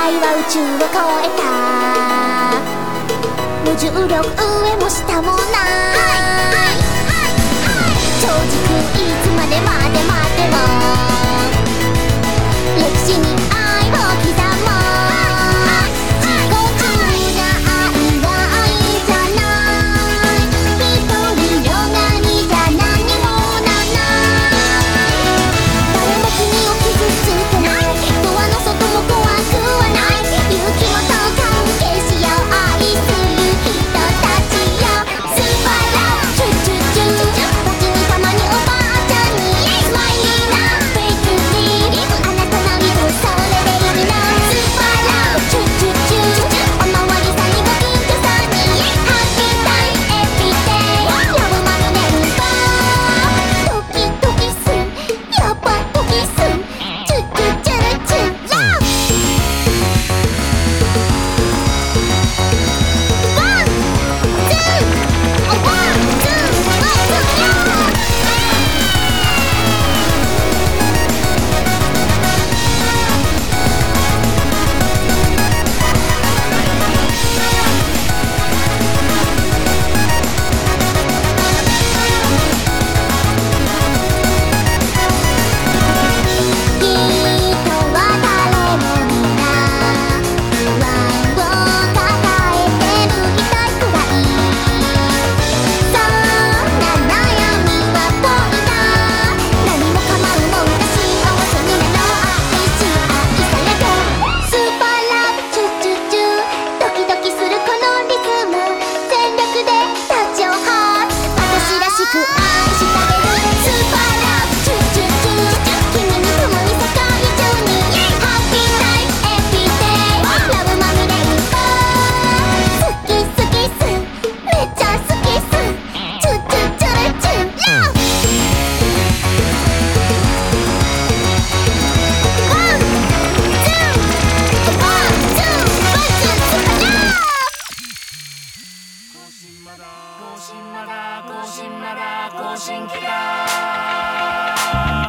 界は宇宙を超えた無重力上も下もない超時空いつまで待って待っても歴史に愛を刻もう自己中な愛は愛じゃない一人よがりじゃ何もならない誰も君を傷つけないドアの外も怖くはない勇気もと関係しよう愛する人たちよスーパーラブチュチュチュ時にたまにおばあちゃんにスマイリーなフェイクリーあなたのリズムそれでいいなスーパーラブチュチュチュおまわりさんにご近所さんにハッピータイムエブリデイラブマグネットドキドキするやっぱドキするチュチュチュルチュラブワンツーワンツーワンツーヤーきっとは誰もみんな不安を抱えてる痛いくらいそんな悩みはポイだ何も構うもんだ幸せになろう愛し愛されてスーパーラブチュチュチュドキドキするこのリズム全力で立ちを張る私らしく愛してあげるスーパーラブチュチュチュ君に共に世界中にハッピータイムエブリデイラブまみれいっぱい好き好きすめっちゃ好きすチュチュチュルチュラブワンツーワンツーワンツースーパーラブ更新まだ更新まだ更新まだ更新期だ